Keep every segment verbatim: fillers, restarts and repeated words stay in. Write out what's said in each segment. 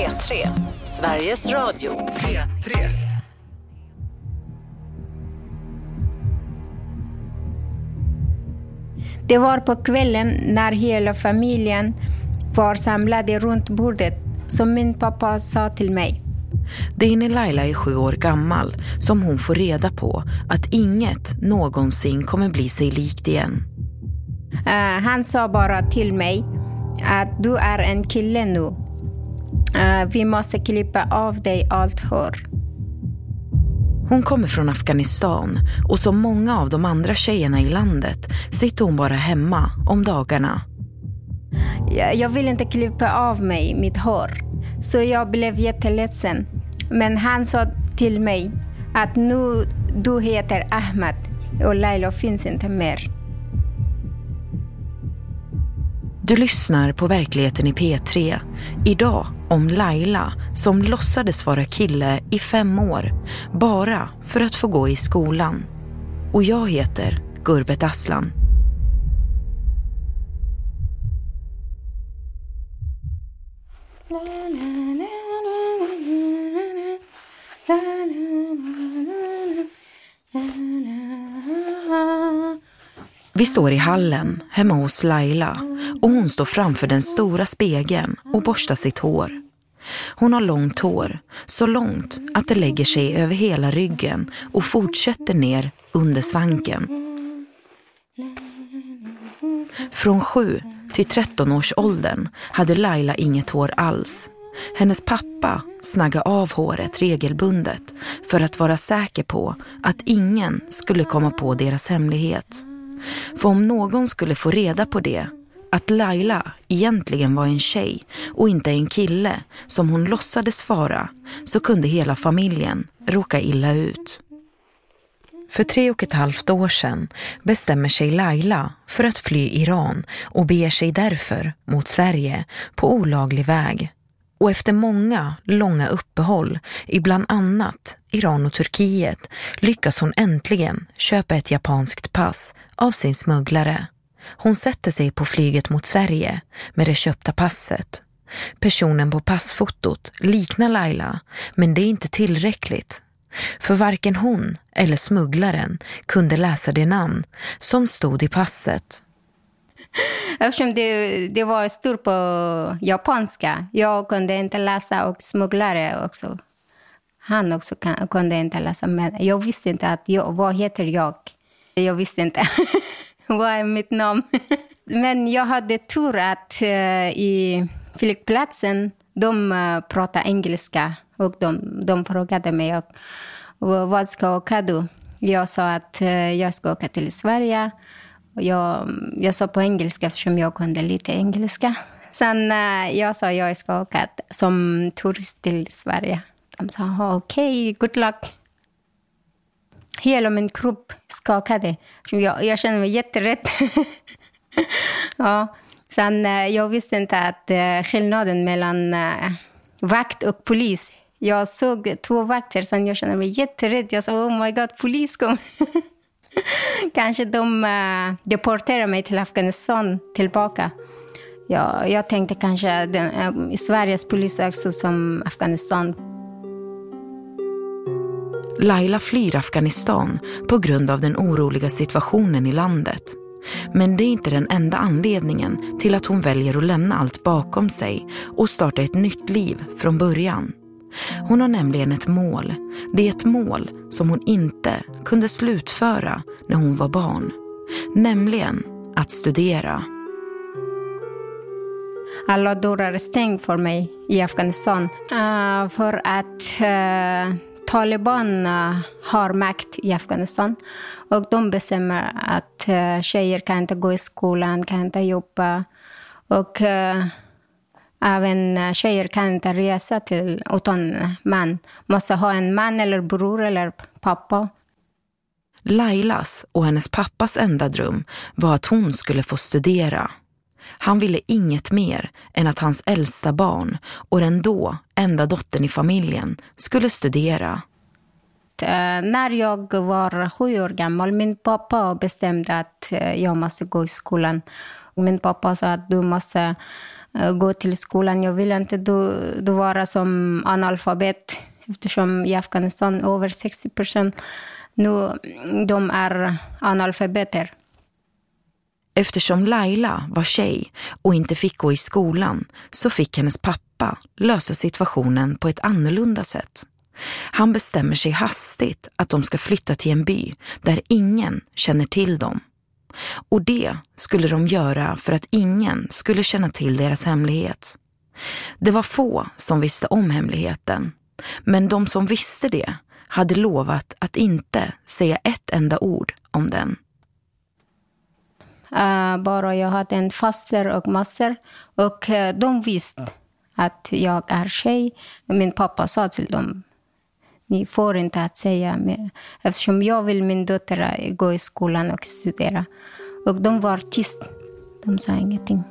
P tre, Sveriges Radio. P tre. Det var på kvällen när hela familjen var samlade runt bordet som min pappa sa till mig. Det är när Laila är sju år gammal som hon får reda på att inget någonsin kommer bli sig likt igen. Uh, han sa bara till mig att du är en kille nu. Uh, vi måste klippa av dig allt hår. Hon kommer från Afghanistan och som många av de andra tjejerna i landet sitter hon bara hemma om dagarna. Jag, jag vill inte klippa av mig mitt hår, så jag blev jätteledsen. Men han sa till mig att nu du heter Ahmed och Laila finns inte mer. Du lyssnar på Verkligheten i P tre. Idag om Laila som låtsades vara kille i fem år. Bara för att få gå i skolan. Och jag heter Gurbet Aslan. Vi står i hallen hemma hos Laila och hon står framför den stora spegeln och borstar sitt hår. Hon har långt hår, så långt att det lägger sig över hela ryggen och fortsätter ner under svanken. Från sju till tretton års åldern hade Laila inget hår alls. Hennes pappa snaggade av håret regelbundet för att vara säker på att ingen skulle komma på deras hemlighet. För om någon skulle få reda på det, att Laila egentligen var en tjej och inte en kille som hon låtsades vara, så kunde hela familjen råka illa ut. För tre och ett halvt år sedan bestämmer sig Laila för att fly Iran och beger sig därför mot Sverige på olaglig väg. Och efter många långa uppehåll i bland annat Iran och Turkiet lyckas hon äntligen köpa ett japanskt pass av sin smugglare. Hon sätter sig på flyget mot Sverige med det köpta passet. Personen på passfotot liknar Laila, men det är inte tillräckligt. För varken hon eller smugglaren kunde läsa det namn som stod i passet. Eftersom det, det var stort på japanska. Jag kunde inte läsa och smugglare också. Han också kan, kunde inte läsa. Men jag visste inte att jag, vad heter jag. Jag visste inte vad är mitt namn. Men jag hade tur att uh, i flygplatsen de uh, pratade engelska. Och de, de frågade mig och, vad ska åka du? Jag sa att uh, jag ska åka till Sverige. Jag, jag sa på engelska eftersom jag kunde lite engelska. Sen uh, jag sa att jag ska åka som turist till Sverige. De sa okej, okay, good luck. Hela min kropp skakade. Jag, jag kände mig jätterädd. Ja. Sen uh, jag visste inte att uh, skillnaden mellan uh, vakt och polis. Jag såg två vakter, sen jag kände mig jätterädd. Jag sa oh my god, polis kom. Kanske de uh, deporterar mig till Afghanistan tillbaka. Ja, jag tänkte kanske den, uh, Sveriges polis också som Afghanistan. Laila flyr Afghanistan på grund av den oroliga situationen i landet. Men det är inte den enda anledningen till att hon väljer att lämna allt bakom sig och starta ett nytt liv från början. Hon har nämligen ett mål. Det är ett mål som hon inte kunde slutföra när hon var barn. Nämligen att studera. Alla dörrar är stängd för mig i Afghanistan. Uh, för att uh, Taliban uh, har makt i Afghanistan. Och de bestämmer att uh, tjejer kan inte gå i skolan, kan inte jobba. Och... Uh, Även tjejer kan inte resa till utan man. Måste ha en man eller bror eller pappa. Lailas och hennes pappas enda dröm var att hon skulle få studera. Han ville inget mer än att hans äldsta barn och den då enda dottern i familjen skulle studera. När jag var sju år gammal, min pappa bestämde att jag måste gå i skolan. Min pappa sa att du måste gå till skolan. Jag vill inte då, då vara som analfabet. Eftersom i Afghanistan över sextio procent nu de är analfabeter. Eftersom Laila var tjej och inte fick gå i skolan så fick hennes pappa lösa situationen på ett annorlunda sätt. Han bestämmer sig hastigt att de ska flytta till en by där ingen känner till dem. Och det skulle de göra för att ingen skulle känna till deras hemlighet. Det var få som visste om hemligheten, men de som visste det hade lovat att inte säga ett enda ord om den. Uh, bara jag hade en faster och master och uh, de visste att jag är tjej. Min pappa sa till dem, ni får inte att säga mer, eftersom jag vill min dotter gå i skolan och studera. Och de var tyst, de sa ingenting.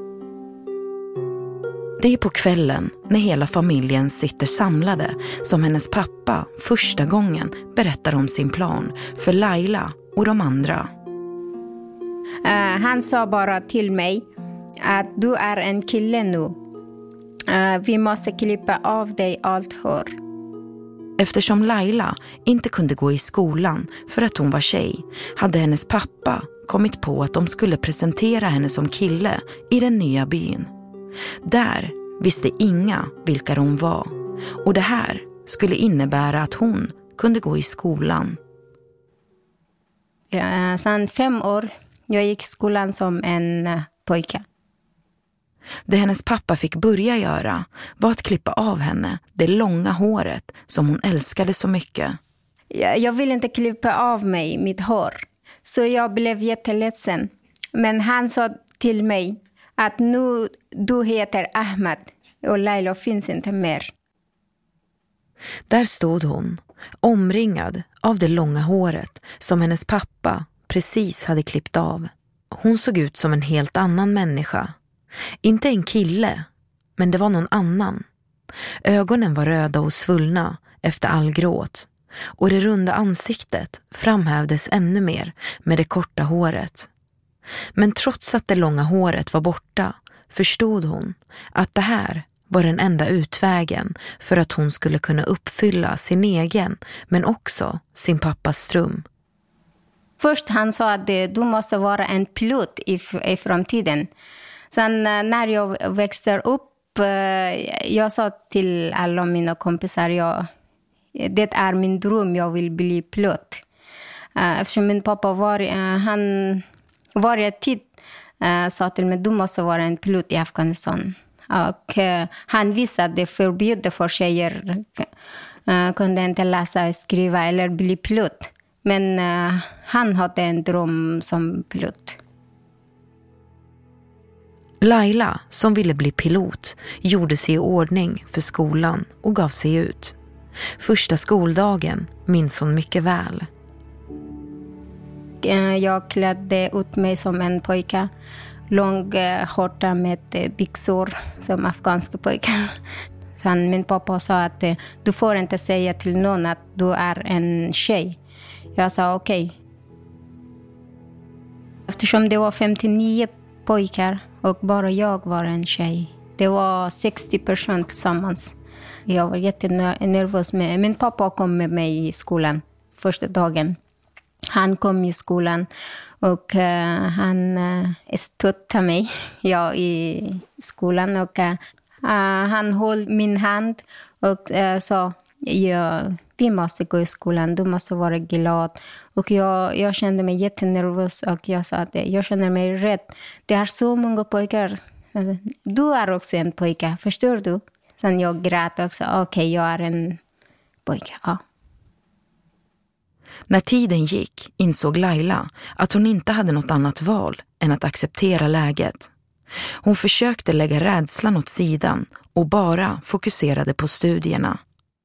Det är på kvällen när hela familjen sitter samlade som hennes pappa första gången berättar om sin plan för Laila och de andra. Uh, han sa bara till mig att du är en kille nu. Uh, vi måste klippa av dig allt hår. Eftersom Laila inte kunde gå i skolan för att hon var tjej hade hennes pappa kommit på att de skulle presentera henne som kille i den nya byn. Där visste inga vilka de var och det här skulle innebära att hon kunde gå i skolan. Uh, sedan fem år jag gick i skolan som en uh, pojke. Det hennes pappa fick börja göra var att klippa av henne det långa håret som hon älskade så mycket. Jag, jag ville inte klippa av mig mitt hår, så jag blev jätteledsen. Men han sa till mig att nu du heter Ahmed och Laila finns inte mer. Där stod hon, omringad av det långa håret som hennes pappa precis hade klippt av. Hon såg ut som en helt annan människa. Inte en kille, men det var någon annan. Ögonen var röda och svullna efter all gråt och det runda ansiktet framhävdes ännu mer med det korta håret. Men trots att det långa håret var borta förstod hon att det här var den enda utvägen för att hon skulle kunna uppfylla sin egen men också sin pappas dröm. Först han sa att du måste vara en pilot i, i framtiden. Sen när jag växte upp, jag sa till alla mina kompisar, jag, det är min dröm, jag vill bli pilot. Eftersom min pappa var, han varje tid sa till mig, du måste vara en pilot i Afghanistan. Och han visste att det förbjuder för tjejer, kunde inte läsa och skriva eller bli pilot. Men han hade en dröm som pilot. Laila, som ville bli pilot, gjorde sig i ordning för skolan och gav sig ut. Första skoldagen minns hon mycket väl. Jag klädde ut mig som en pojke. Lång skjorta med byxor som afghanska pojkar. Sen min pappa sa att du får inte säga till någon att du är en tjej. Jag sa okej. Okay. Eftersom det var femtionio pojkar och bara jag var en tjej. Det var sextio personer tillsammans. Jag var jättenervös med. Min pappa kom med mig i skolan första dagen. Han kom i skolan och uh, han uh, stöttade mig ja, i skolan. Och, uh, han höll min hand och uh, sa ja, vi måste gå i skolan, du måste vara glad. Och jag, jag kände mig jättenervös och jag sa att jag känner mig rädd. Det är så många pojkar. Du är också en pojke, förstår du? Sen jag grät också, okej okay, jag är en pojke, ja. När tiden gick insåg Laila att hon inte hade något annat val än att acceptera läget. Hon försökte lägga rädslan åt sidan och bara fokuserade på studierna.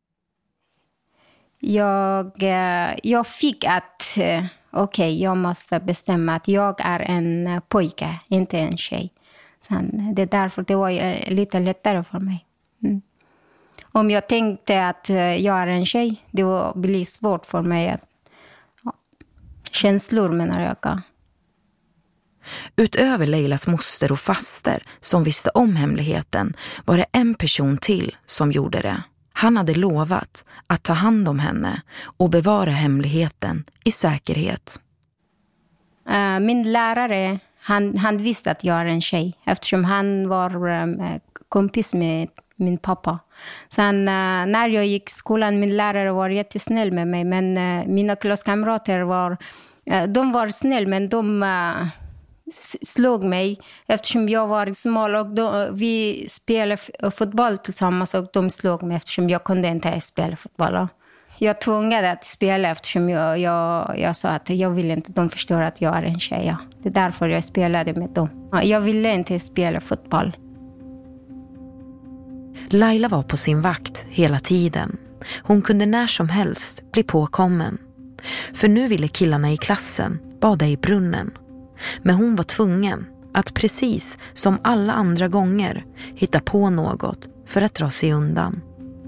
Jag, jag fick att okej, okay, jag måste bestämma att jag är en pojke, inte en tjej. Sen, det är därför det var lite lättare för mig. Mm. Om jag tänkte att jag är en tjej, det blir svårt för mig att känslor menar jag. Utöver Leilas moster och faster som visste om hemligheten var det en person till som gjorde det. Han hade lovat att ta hand om henne och bevara hemligheten i säkerhet. Uh, min lärare, han, han visste att jag är en tjej eftersom han var um, kompis med min pappa. Sen uh, när jag gick i skolan, min lärare var jättesnäll med mig, men uh, mina klasskamrater var, uh, de var snäll, men de uh, slog mig eftersom jag var smal och de, vi spelade f- fotboll tillsammans och de slog mig eftersom jag kunde inte spela fotboll. Jag tvingade att spela eftersom jag, jag, jag sa att jag vill inte, de förstår att jag är en tjej. Det är därför jag spelade med dem. Jag ville inte spela fotboll. Laila var på sin vakt hela tiden. Hon kunde när som helst bli påkommen. För nu ville killarna i klassen bada i brunnen. Men hon var tvungen att precis som alla andra gånger hitta på något för att dra sig undan.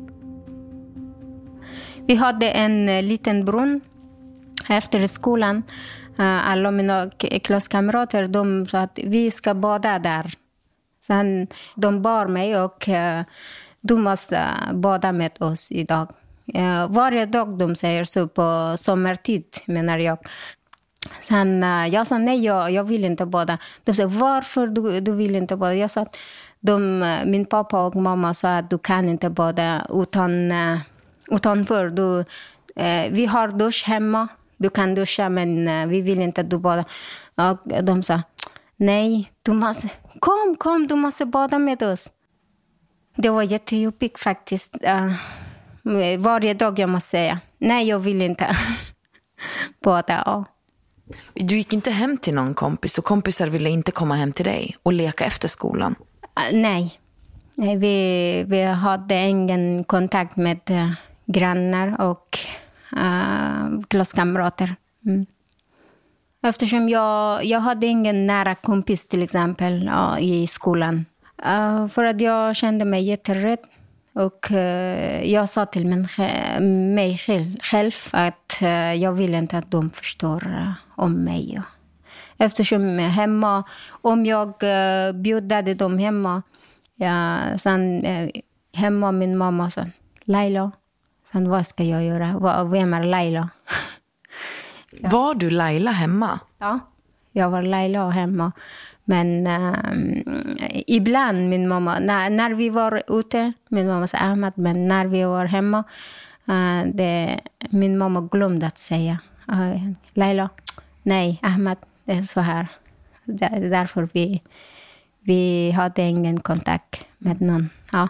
Vi hade en liten brunn efter skolan. Alla mina klasskamrater, de sa att vi ska bada där. Sen de bar mig och du måste bada med oss idag. Varje dag de säger så på sommartid, menar jag. Sen jag sa nej, jag, jag vill inte bada. De sa varför du, du vill inte bada? Jag sa att de, min pappa och mamma sa att du kan inte bada utan, utanför. Du, eh, vi har dusch hemma, du kan duscha men eh, vi vill inte att du bada. Och de sa nej, du måste, kom, kom, du måste bada med oss. Det var jättejobbigt faktiskt. Uh, varje dag jag måste säga nej, jag vill inte bada. Ja. Du gick inte hem till någon kompis och kompisar ville inte komma hem till dig och leka efter skolan? Uh, nej, nej vi, vi hade ingen kontakt med uh, grannar och uh, klasskamrater. Mm. Eftersom jag, jag hade ingen nära kompis till exempel uh, i skolan. Uh, för att jag kände mig jätterädd. Och uh, jag sa till min, mig själv, själv att uh, jag vill inte att de förstår uh, om mig. Eftersom hemma, om jag uh, bjöd dem hemma, ja, sen uh, hemma min mamma sa, Laila, sen vad ska jag göra? Vem är Laila? Ja. Var du Laila hemma? Ja, jag var Laila hemma. Men uh, ibland min mamma, när, när vi var ute, min mamma sa Ahmed, men när vi var hemma, uh, det, min mamma glömde att säga uh, Laila, nej Ahmed, det är så här. Det är därför vi, vi hade ingen kontakt med någon. Ja.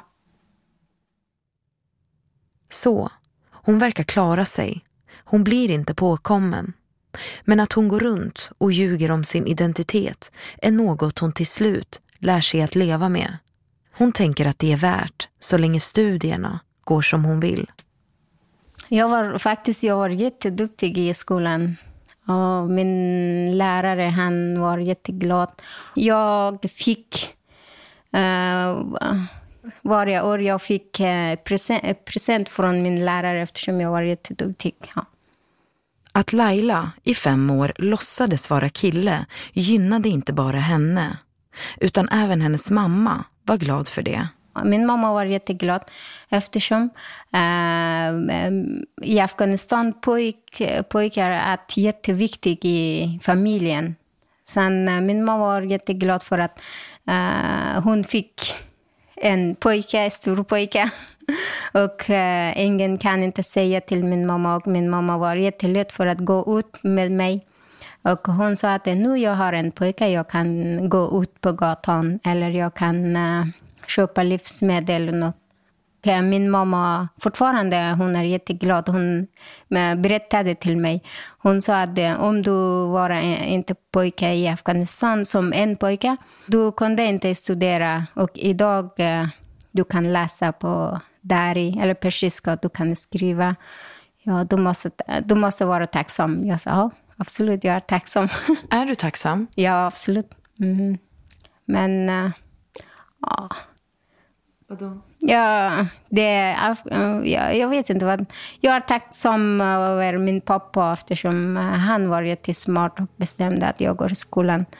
Så, hon verkar klara sig. Hon blir inte påkommen. Men att hon går runt och ljuger om sin identitet är något hon till slut lär sig att leva med. Hon tänker att det är värt så länge studierna går som hon vill. Jag var faktiskt jag var jätteduktig i skolan. Och min lärare, han var jätteglad. Jag fick uh, varje år jag fick uh, present, present från min lärare eftersom jag var jätteduktig. Ja. Att Laila i fem år låtsades vara kille gynnade inte bara henne, utan även hennes mamma var glad för det. Min mamma var jätteglad eftersom äh, i Afghanistan pojk, pojkar är jätteviktig i familjen. Sen äh, min mamma var jätteglad för att äh, hon fick en pojke, en stor pojke. Och uh, ingen kan inte säga till min mamma. Och min mamma var jättelätt för att gå ut med mig. Och hon sa att nu jag har en pojke, jag kan gå ut på gatan. Eller jag kan uh, köpa livsmedel och något. Min mamma fortfarande, hon är jätteglad. Hon berättade till mig. Hon sa att om du var inte pojke i Afghanistan som en pojke, du kunde inte studera. Och idag uh, du kan läsa på dari eller persiska, du kan skriva. Ja, du måste, du måste vara tacksam. Jag sa, ja, absolut, jag är tacksam. Är du tacksam? Ja, absolut. Mm. Men, uh, ja. Vadå? Ja, det, uh, ja, jag vet inte vad. Jag är tacksam över min pappa eftersom uh, han var jättesmart och bestämde att jag går i skolan.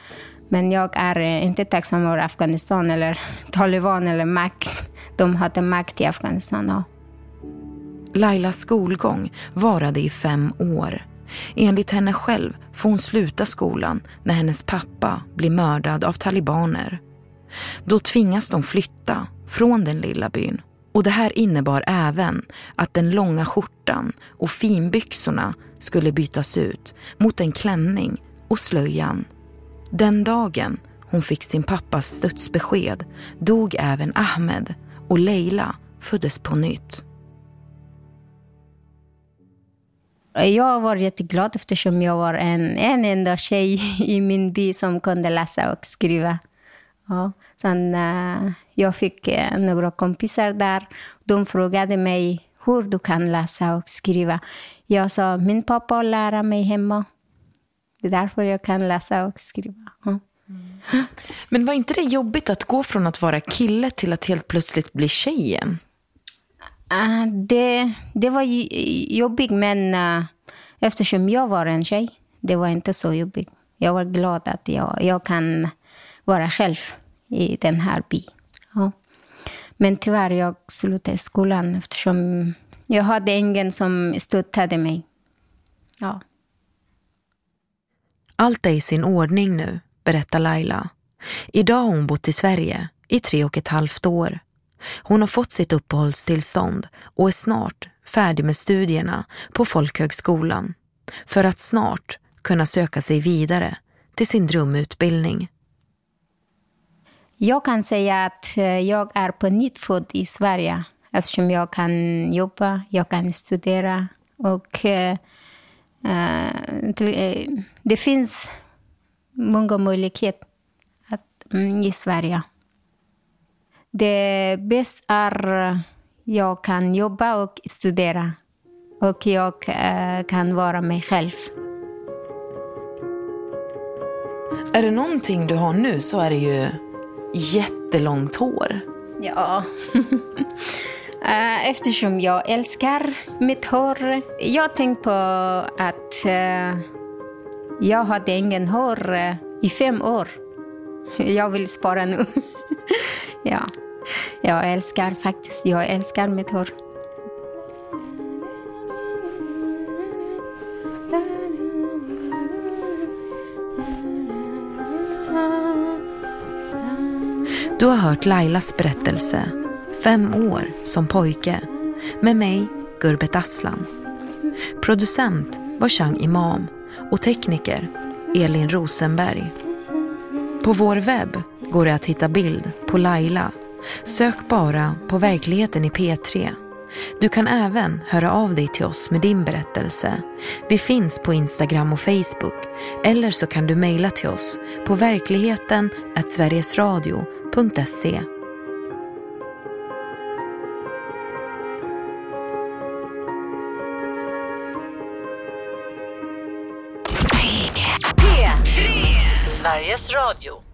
Men jag är inte tacksam över Afghanistan eller Taliban eller makt. De hade makt i Afghanistan. Ja. Lailas skolgång varade i fem år. Enligt henne själv får hon sluta skolan när hennes pappa blir mördad av talibaner. Då tvingas de flytta från den lilla byn. Och det här innebar även att den långa skjortan och finbyxorna skulle bytas ut mot en klänning och slöjan. Den dagen hon fick sin pappas dödsbesked dog även Ahmed och Leila föddes på nytt. Jag var jätteglad eftersom jag var en, en enda tjej i min by som kunde läsa och skriva. Ja. Sen uh, jag fick uh, några kompisar där. De frågade mig hur du kan läsa och skriva. Jag sa, min pappa lärde mig hemma. Det är därför jag kan läsa och skriva. Ja. Mm. Men var inte det jobbigt att gå från att vara kille till att helt plötsligt bli tjejen? Uh, det, det var jobbigt, men uh, eftersom jag var en tjej, det var inte så jobbigt. Jag var glad att jag, jag kan vara själv i den här byn. Ja. Men tyvärr jag slutade skolan eftersom jag hade ingen som stöttade mig. Ja. Allt är i sin ordning nu, berättar Laila. Idag har hon bott i Sverige i tre och ett halvt år. Hon har fått sitt uppehållstillstånd och är snart färdig med studierna på Folkhögskolan för att snart kunna söka sig vidare till sin drömutbildning. Jag kan säga att jag är på nytt född i Sverige eftersom jag kan jobba, jag kan studera och uh, det finns många möjligheter att, um, i Sverige. Det bästa är att jag kan jobba och studera och jag uh, kan vara mig själv. Är det någonting du har nu så är det ju jättelångt hår. Ja, eftersom jag älskar mitt hår. Jag tänkte på att uh, jag hade ingen hår uh, i fem år. Jag vill spara nu. Ja, jag älskar faktiskt, jag älskar mitt hår. Du har hört Lailas berättelse, fem år som pojke, med mig, Gurbet Aslan. Producent var Chang Imam och tekniker Elin Rosenberg. På vår webb går det att hitta bild på Laila. Sök bara på Verkligheten i P tre. Du kan även höra av dig till oss med din berättelse. Vi finns på Instagram och Facebook. Eller så kan du mejla till oss på verkligheten snabel-a sverigesradio punkt se. P tre Sveriges Radio.